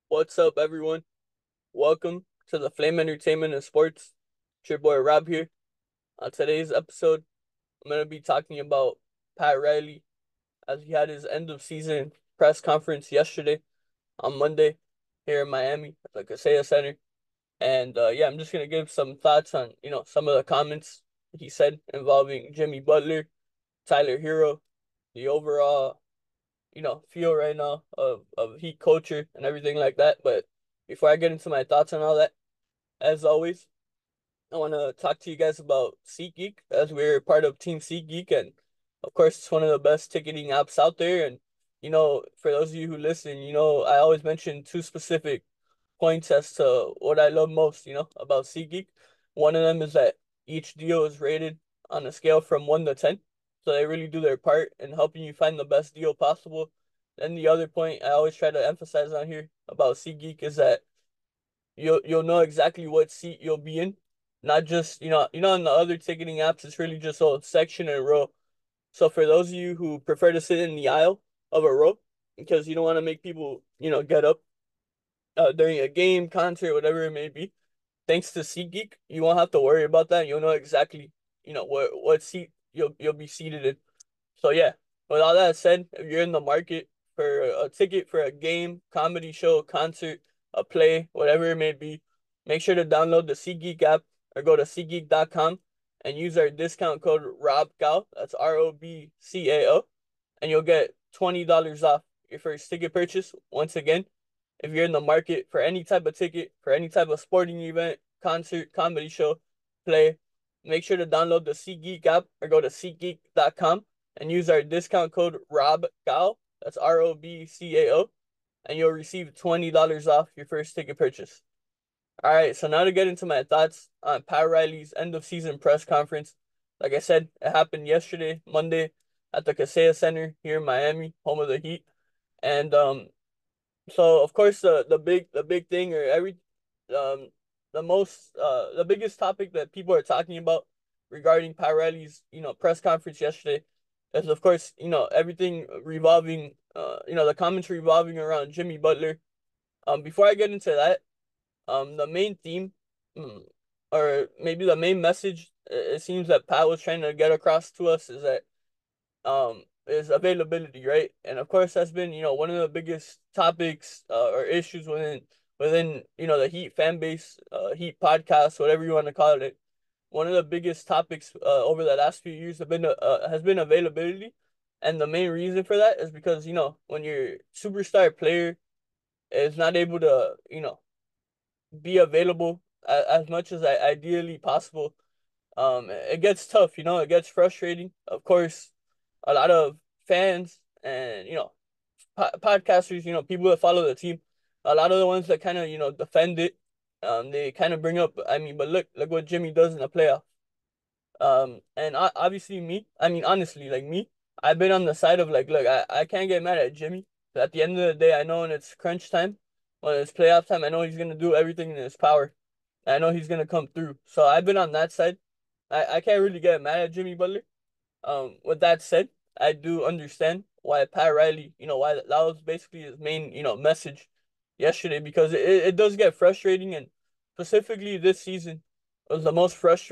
What's up, everyone? Welcome to the Flame Entertainment and Sports. It's your boy Rob here. On today's episode, I'm going to be talking about Pat Riley as he had his end of season press conference yesterday on Monday here in Miami at the Kaseya Center. And yeah, I'm just going to give some thoughts on, some of the comments he said involving Jimmy Butler, Tyler Hero, the overall feel right now of Heat culture and everything like that. But before I get into my thoughts on all that, as always, I want to talk to you guys about SeatGeek as we're part of Team SeatGeek, and of course, it's one of the best ticketing apps out there. And for those of you who listen, I always mention two specific points as to what I love most, about SeatGeek. One of them is that each deal is rated on a scale from 1 to 10. So they really do their part in helping you find the best deal possible. Then the other point I always try to emphasize on here about SeatGeek is that you'll know exactly what seat you'll be in. Not just, on the other ticketing apps, it's really just a section and row. So for those of you who prefer to sit in the aisle of a row because you don't want to make people, get up during a game, concert, whatever it may be. Thanks to SeatGeek, you won't have to worry about that. You'll know exactly, what seat you'll be seated in. So yeah, with all that said, if you're in the market for a ticket for a game, comedy show, concert, a play, whatever it may be, make sure to download the SeatGeek app or go to SeatGeek.com and use our discount code ROBCAO. That's ROBCAO, and you'll get $20 off your first ticket purchase. Once again, if you're in the market for any type of ticket, for any type of sporting event, concert, comedy show, play, make sure to download the SeatGeek app or go to SeatGeek.com and use our discount code ROBCAO. That's ROBCAO, and you'll receive $20 off your first ticket purchase. All right, so now to get into my thoughts on Pat Riley's end of season press conference. Like I said, it happened yesterday, Monday, at the Kaseya Center here in Miami, home of the Heat. And so of course the big thing or um the biggest topic that people are talking about regarding Pat Riley's press conference yesterday is of course everything revolving the comments revolving around Jimmy Butler. Before I get into that, the main theme, mm, or maybe the main message it seems that Pat was trying to get across to us is that is availability, right? And of course, that's been one of the biggest topics or issues within the Heat fan base, Heat podcast, whatever you want to call it. One of the biggest topics over the last few years have been has been availability, and the main reason for that is because when your superstar player is not able to be available as much as ideally possible, it gets tough, it gets frustrating. Of course, a lot of fans and podcasters, people that follow the team, a lot of the ones that kind of defend it, they kind of bring up, I mean, but look what Jimmy does in the playoff. And obviously me, I mean, honestly, like me, I've been on the side of like, look, I can't get mad at Jimmy. But at the end of the day, I know when it's crunch time, when it's playoff time, I know he's gonna do everything in his power. I know he's gonna come through. So I've been on that side. I can't really get mad at Jimmy Butler. With that said, I do understand why Pat Riley, why that was basically his main, message yesterday because it does get frustrating, and specifically this season was the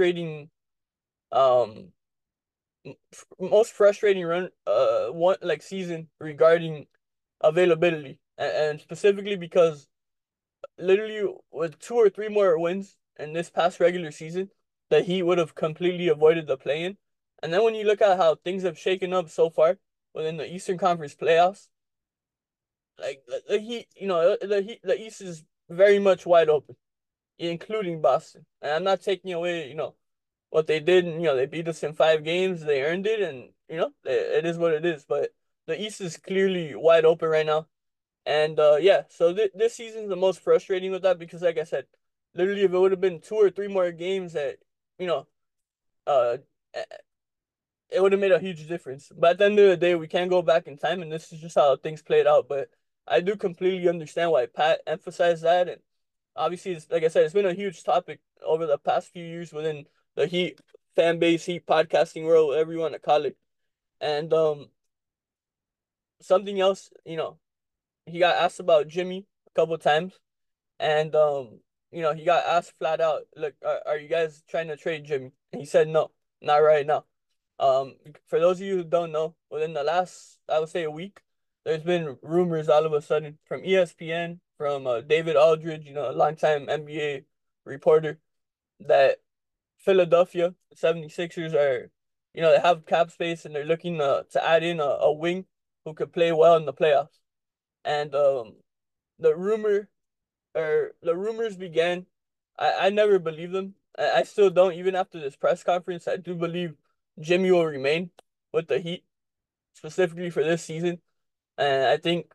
um most frustrating run one like season regarding availability, and specifically because literally with two or three more wins in this past regular season, the Heat would have completely avoided the play-in. And then when you look at how things have shaken up so far within the Eastern Conference playoffs, like the Heat, the East is very much wide open, including Boston. And I'm not taking away, what they did. And, they beat us in 5 games. They earned it, and it is what it is. But the East is clearly wide open right now. And yeah, so this season's the most frustrating with that because, like I said, literally, if it would have been two or three more games that, you know, uh, it would have made a huge difference. But at the end of the day, we can't go back in time, and this is just how things played out. But I do completely understand why Pat emphasized that, and obviously, it's, like I said, it's been a huge topic over the past few years within the Heat fan base, Heat podcasting world, whatever you want to call it. And something else, he got asked about Jimmy couple times, and he got asked flat out, look, are you guys trying to trade Jimmy? And he said no, not right now. For those of you who don't know, within the last, I would say, a week, there's been rumors all of a sudden from ESPN, from David Aldridge, a longtime NBA reporter, that Philadelphia 76ers are, they have cap space and they're looking to add in a wing who could play well in the playoffs. And the rumor the rumors began. I never believed them. I still don't, even after this press conference. I do believe Jimmy will remain with the Heat, specifically for this season. And I think,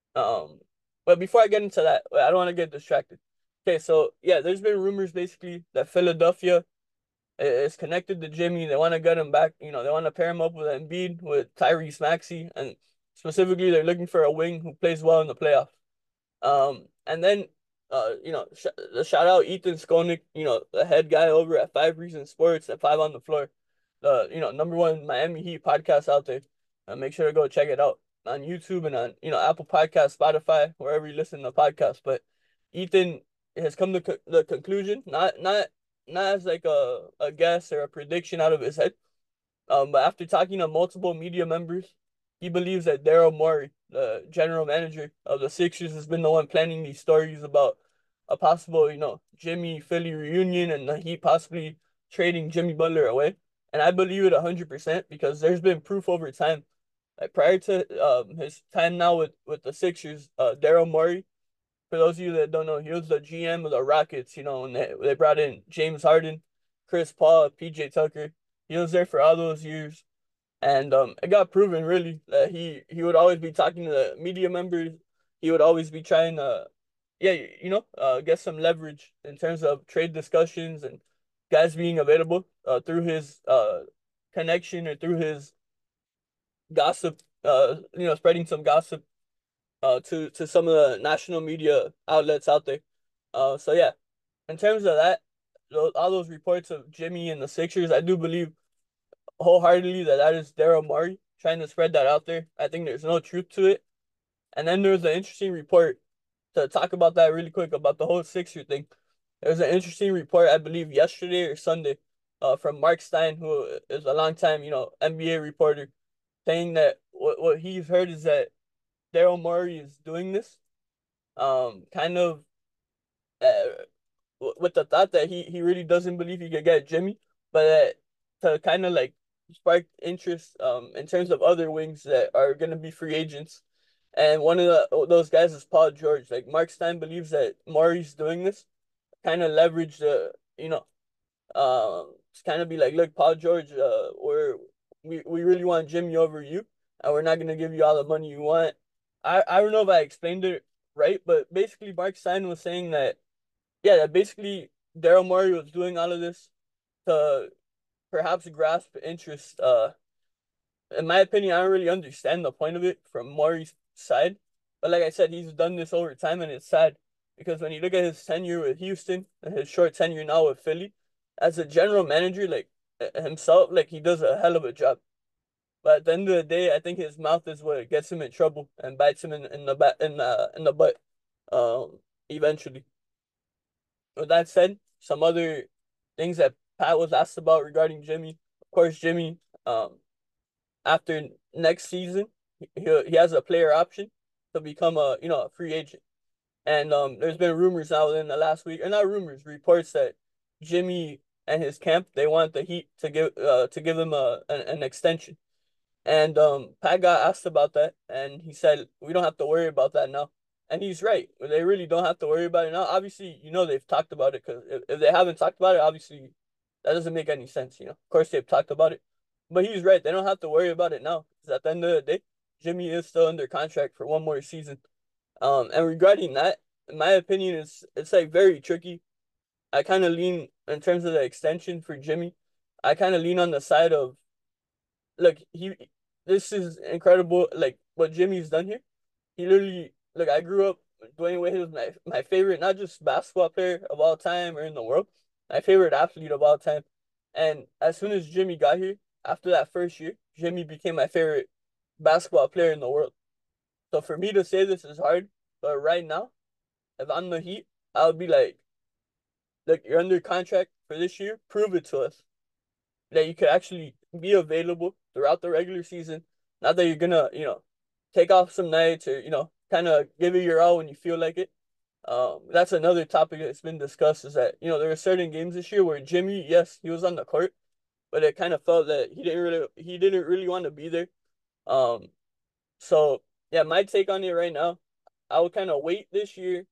but before I get into that, I don't want to get distracted. Okay, so yeah, there's been rumors basically that Philadelphia is connected to Jimmy. They want to get him back. They want to pair him up with Embiid, with Tyrese Maxey, and specifically they're looking for a wing who plays well in the playoffs. And then, the shout out Ethan Skolnick, the head guy over at Five Reasons Sports at Five on the Floor, the number one Miami Heat podcast out there. Make sure to go check it out on YouTube and on Apple Podcast, Spotify, wherever you listen to podcasts. But Ethan has come to the conclusion, not as like a guess or a prediction out of his head, but after talking to multiple media members, he believes that Daryl Morey, the general manager of the Sixers, has been the one planning these stories about a possible, Jimmy Philly reunion and the Heat possibly trading Jimmy Butler away. And I believe it 100% because there's been proof over time. Like prior to his time now with the Sixers, Daryl Morey, for those of you that don't know, he was the GM of the Rockets, and they brought in James Harden, Chris Paul, PJ Tucker. He was there for all those years. And it got proven really that he would always be talking to the media members. He would always be trying to, yeah, get some leverage in terms of trade discussions and guys being available through his connection or through his gossip, spreading some gossip to some of the national media outlets out there. So yeah, in terms of that, all those reports of Jimmy and the Sixers, I do believe wholeheartedly that is Daryl Morey trying to spread that out there. I think there's no truth to it. And then there's an interesting report to talk about that really quick about the whole Sixer thing. There's an interesting report, I believe, yesterday or Sunday, from Mark Stein, who is a longtime, NBA reporter, saying that what he's heard is that Daryl Morey is doing this, kind of uh, with the thought that he really doesn't believe he could get Jimmy, but to kind of like spark interest in terms of other wings that are going to be free agents. And one of those guys is Paul George. Like Mark Stein believes that Murray's doing this, kind of leverage the, to kind of be like, look, Paul George, we really want Jimmy over you, and we're not gonna give you all the money you want. I don't know if I explained it right, but basically Mark Stein was saying that, yeah, that basically Daryl Morey was doing all of this to perhaps grasp interest. In my opinion, I don't really understand the point of it from Morey's side. But like I said, he's done this over time, and it's sad because when you look at his tenure with Houston and his short tenure now with Philly, as a general manager, like himself, like he does a hell of a job. But at the end of the day, I think his mouth is what gets him in trouble and bites him in the back in the butt, eventually. With that said, some other things that Pat was asked about regarding Jimmy. Of course, Jimmy, after next season, he has a player option to become a free agent. And there's been rumors now in the last week, or not rumors, reports that Jimmy and his camp they want the Heat to give him an extension. And Pat got asked about that, and he said we don't have to worry about that now. And he's right. They really don't have to worry about it now. Obviously, they've talked about it because if they haven't talked about it, obviously that doesn't make any sense. Of course they've talked about it, but he's right. They don't have to worry about it now because at the end of the day, Jimmy is still under contract for one more season. And regarding that, in my opinion, it's like very tricky. I kind of lean in terms of the extension for Jimmy. I kind of lean on the side of look, this is incredible. Like what Jimmy's done here. He literally look. I grew up. Dwayne Wade was my favorite, not just basketball player of all time or in the world, my favorite athlete of all time. And as soon as Jimmy got here, after that first year, Jimmy became my favorite basketball player in the world. So for me to say this is hard, but right now, if I'm the Heat, I would be like, look, you're under contract for this year. Prove it to us that you could actually be available throughout the regular season. Not that you're gonna, take off some nights or, kind of give it your all when you feel like it. That's another topic that's been discussed is that, there are certain games this year where Jimmy, yes, he was on the court, but it kind of felt that he didn't really want to be there. Um, so yeah, my take on it right now, I would kind of wait this year,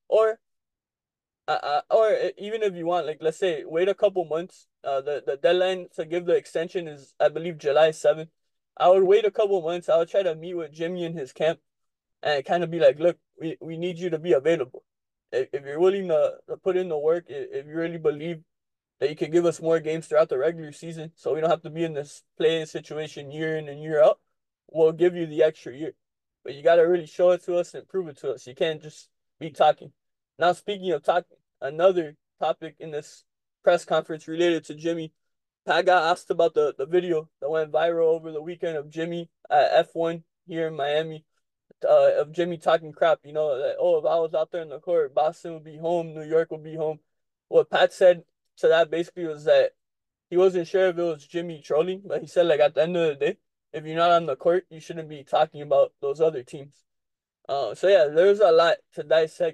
or even if you want, like let's say, wait a couple months. The deadline to give the extension is, I believe, July 7th. I would wait a couple months. I would try to meet with Jimmy in his camp and kind of be like, look, we need you to be available. If you're willing to put in the work, if you really believe that you can give us more games throughout the regular season, so we don't have to be in this playing situation year in and year out, we'll give you the extra year. But you got to really show it to us and prove it to us. You can't just be talking. Now, speaking of talking, another topic in this press conference related to Jimmy, Pat got asked about the video that went viral over the weekend of Jimmy at F1 here in Miami, of Jimmy talking crap, that, oh, if I was out there in the court, Boston would be home, New York would be home. What Pat said to that basically was that he wasn't sure if it was Jimmy trolling, but he said, like, at the end of the day, if you're not on the court, you shouldn't be talking about those other teams. So yeah, there's a lot to dissect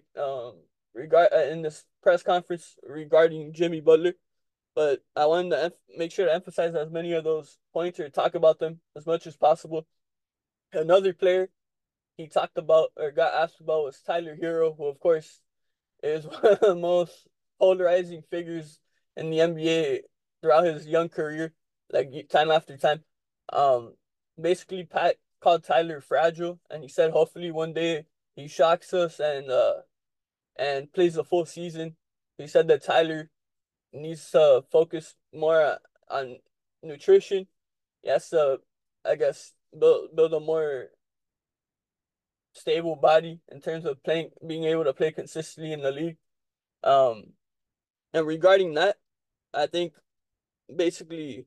in this press conference regarding Jimmy Butler, but I wanted to make sure to emphasize as many of those points or talk about them as much as possible. Another player he talked about or got asked about was Tyler Hero, who of course is one of the most polarizing figures in the NBA throughout his young career, like time after time. Um, Basically, Pat called Tyler fragile, and he said hopefully one day he shocks us and plays a full season. He said that Tyler needs to focus more on nutrition. He has to, I guess, build a more stable body in terms of playing, being able to play consistently in the league. Um, and regarding that, I think basically,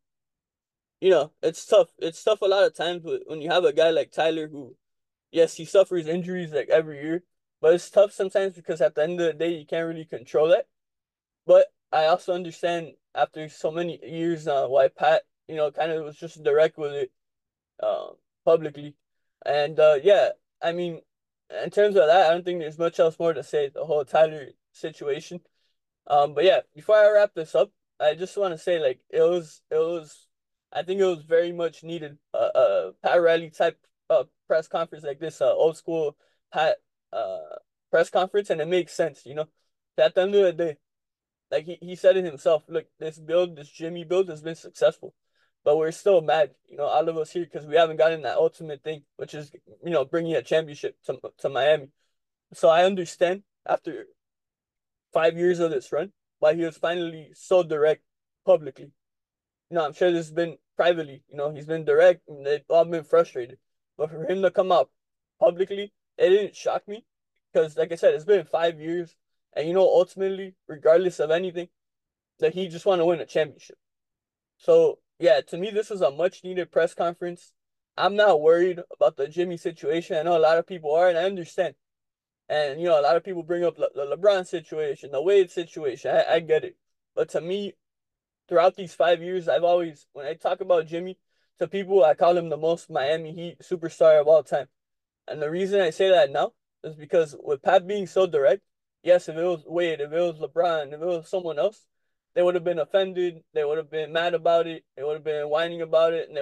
it's tough. It's tough a lot of times when you have a guy like Tyler who, yes, he suffers injuries like every year, but it's tough sometimes because at the end of the day, you can't really control that. But I also understand after so many years why Pat, kind of was just direct with it uh, publicly. And yeah, I mean, in terms of that, I don't think there's much else more to say, the whole Tyler situation. But yeah, before I wrap this up, I just want to say like I think it was very much needed. Pat Riley type press conference like this, old school Pat press conference, and it makes sense, At the end of the day, like he said it himself, look, this Jimmy build has been successful, but we're still mad, all of us here because we haven't gotten that ultimate thing, which is, bringing a championship to Miami. So I understand after 5 years of this run why he was finally so direct publicly. I'm sure this has been privately, he's been direct and they've all been frustrated. But for him to come out publicly, it didn't shock me because, like I said, it's been 5 years. And, ultimately, regardless of anything, that he just want to win a championship. So, yeah, to me, this was a much needed press conference. I'm not worried about the Jimmy situation. I know a lot of people are, and I understand. And, a lot of people bring up the LeBron situation, the Wade situation. I get it. But to me, throughout these 5 years, when I talk about Jimmy to people, I call him the most Miami Heat superstar of all time. And the reason I say that now is because with Pat being so direct, yes, if it was Wade, if it was LeBron, if it was someone else, they would have been offended. They would have been mad about it. They would have been whining about it, and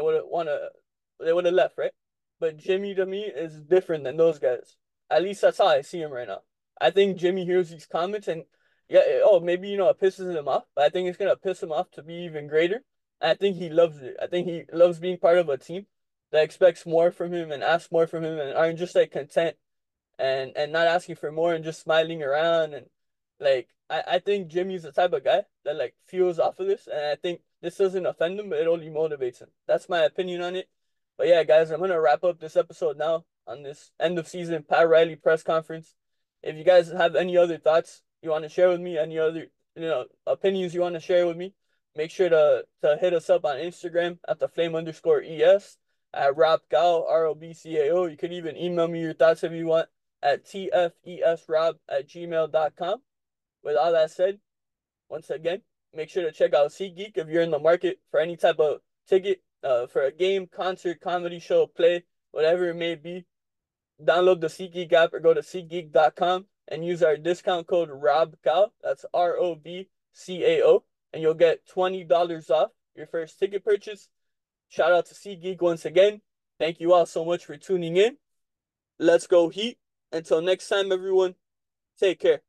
they would have left, right? But Jimmy to me is different than those guys. At least that's how I see him right now. I think Jimmy hears these comments and yeah, oh, maybe it pisses him off, but I think it's gonna piss him off to be even greater. And I think he loves it. I think he loves being part of a team that expects more from him and asks more from him and aren't just like content and not asking for more and just smiling around and like I think Jimmy's the type of guy that like fuels off of this and I think this doesn't offend him but it only motivates him. That's my opinion on it. But yeah, guys, I'm gonna wrap up this episode now on this end of season Pat Riley press conference. If you guys have any other thoughts you want to share with me, any other opinions you want to share with me, make sure to hit us up on Instagram at the flame_es, at Rob Gao, ROBCAO. You can even email me your thoughts if you want. at tfesrob@gmail.com. With all that said, once again, make sure to check out SeatGeek if you're in the market for any type of ticket for a game, concert, comedy show, play, whatever it may be. Download the SeatGeek app or go to SeatGeek.com and use our discount code ROBCAO. That's ROBCAO. And you'll get $20 off your first ticket purchase. Shout out to SeatGeek once again. Thank you all so much for tuning in. Let's go Heat. Until next time, everyone, take care.